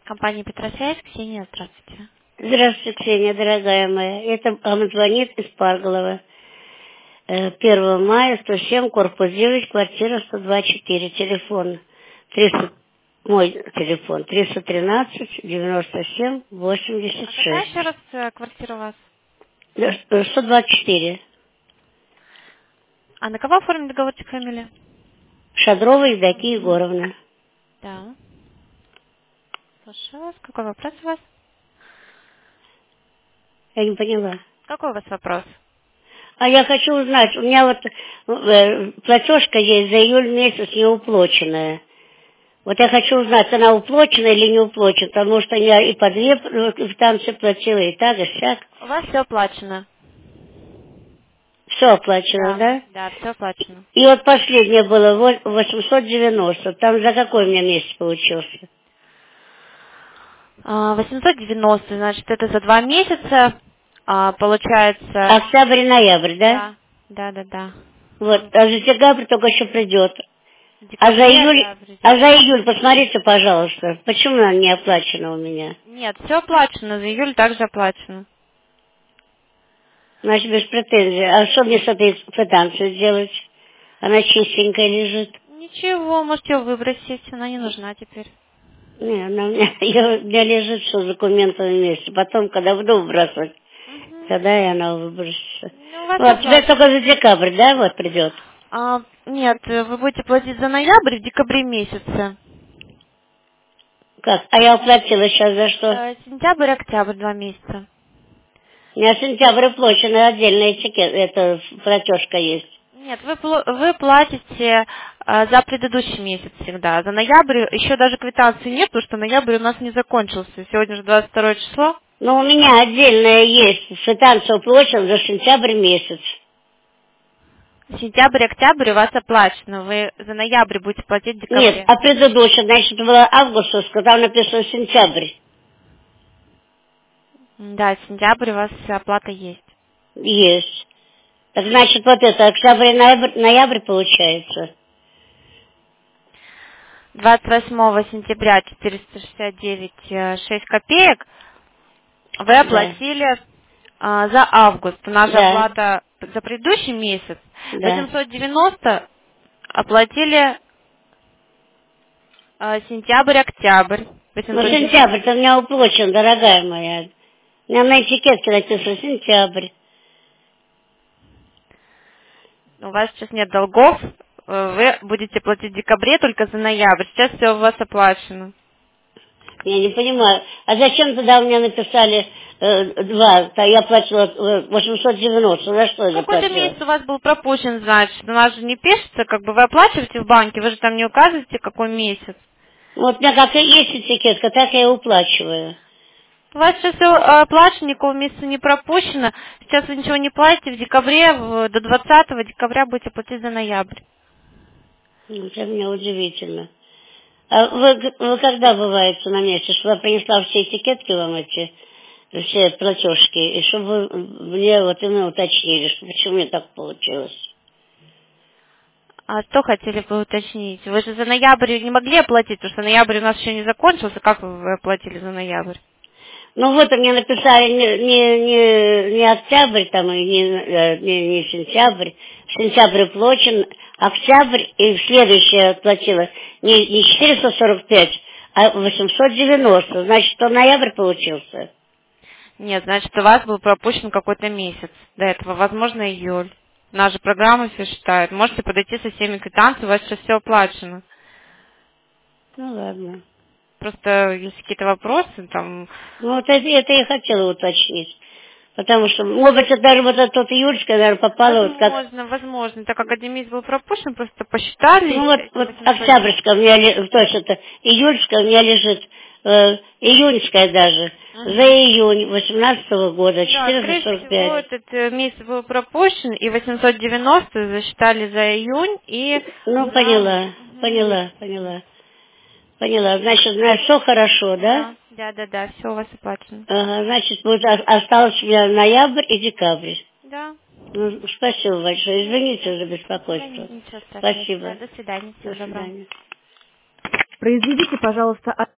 Компания Петросвязь, Ксения, здравствуйте. Здравствуйте, Ксения, дорогая моя. Это вам звонит из Парголова. 1 мая, 107, корпус 9, квартира 124, телефон 300, мой телефон 313 97 А какая еще 86. раз квартира у вас? 124. А на кого оформлен договорчик, фамилия? Шадрова Евдокия Егоровна. Да. Слушаю вас. Какой вопрос у вас? Я не поняла. Какой у вас вопрос? А я хочу узнать, у меня вот платежка есть за июль месяц неуплаченная. Вот я хочу узнать, она уплочена или не уплочена, потому что я и по 2 квитанции платила, и так, и сяк. У вас все оплачено. Все оплачено, Да. да? Да, все оплачено. И вот последнее было 890. Там за какой у меня месяц получился? 890, значит, это за 2 месяца. Получается... Октябрь и ноябрь, да? Да. Да. Вот, а за декабрь только еще придет. В А за декабре, июль, да, придет. а за июль, посмотрите, пожалуйста, почему она не оплачена у меня? Нет, все оплачено, за июль также оплачено. Значит, без претензий. А что мне с этой квитанцией делать? Она чистенькая лежит. Ничего, можете ее выбросить, она не нужна теперь. Не, она у меня, у меня лежит все с документами вместе. Потом, когда буду выбрасывать, Угу. тогда и она выбросится. Ну, у вас Вот, теперь оплачено. только за декабрь, да, вот придет? Нет, вы будете платить за ноябрь в декабре месяце. Как? А я уплатила сейчас за что? Сентябрь, октябрь 2 месяца. У меня сентябрь уплоченный, отдельный этикет, это платежка есть. Нет, вы платите за предыдущий месяц всегда. За ноябрь еще даже квитанции нет, потому что ноябрь у нас не закончился. Сегодня же 22 число. Но у меня отдельная есть, квитанция уплочена за сентябрь месяц. Сентябрь, октябрь у вас оплачено. Вы за ноябрь будете платить в Нет, декабре. а предыдущая, значит, была августовская, там написано сентябрь. Да, сентябрь у вас оплата есть. Есть. Так значит, вот это, октябрь и ноябрь получается. 28 сентября 469,6 копеек вы Да, оплатили за август. У нас же да, оплата за предыдущий месяц. да. 890 оплатили сентябрь-октябрь. Ну, 890. сентябрь-то у меня уплочен, дорогая моя. У меня на этикетке написано сентябрь. У вас сейчас нет долгов. Вы будете платить в декабре только за ноябрь. Сейчас все у вас оплачено. Я не понимаю. А зачем тогда у меня написали 2? Я платила 890. За что я Какой-то заплатила? месяц у вас был пропущен, значит. У нас же не пишется, как бы вы оплачиваете в банке, вы же там не указываете, какой месяц. Вот у меня как и есть этикетка, так я и уплачиваю. У вас сейчас все оплачено, никакого месяца не пропущено. Сейчас вы ничего не платите. В декабре, до 20 декабря будете платить за ноябрь. Это мне удивительно. А вы когда бываете на месте? Чтобы я принесла все этикетки вам эти, все платежки, и чтобы вы мне вот именно уточнили, что почему мне так получилось. А что хотели бы уточнить? Вы же за ноябрь не могли оплатить, потому что ноябрь у нас еще не закончился. Как вы оплатили за ноябрь? Ну вот мне написали не октябрь там, и не сентябрь. Сентябрь уплочен, октябрь и следующее отплатила не 445, а 890. Значит, что ноябрь получился. Нет, значит, у вас был пропущен какой-то месяц до этого, возможно, июль. Наша программа все считает. Можете подойти со всеми квитанциями, у вас сейчас все оплачено. Ну ладно. Просто если какие-то вопросы, там... Ну вот это я хотела уточнить. Потому что, может быть, это даже вот это тот июльская, наверное, попала вот как... Возможно, так как один месяц был пропущен, просто посчитали Ну вот, эти вот 800. октябрьская у меня, то есть это июльская у меня лежит, июньская даже, за Мгм. июнь 18 года, Да, скорее всего, 445. этот месяц был пропущен, и 890 засчитали за июнь, и Ну, за... Мгм. поняла. Значит, все хорошо, да? Да, все у вас оплачено. Ага, значит, вот осталось у меня ноябрь и декабрь. Да. Ну, спасибо большое. Извините за Да, беспокойство. ничего страшного. Спасибо. До свидания, До всего доброго. свидания. Произведите, пожалуйста,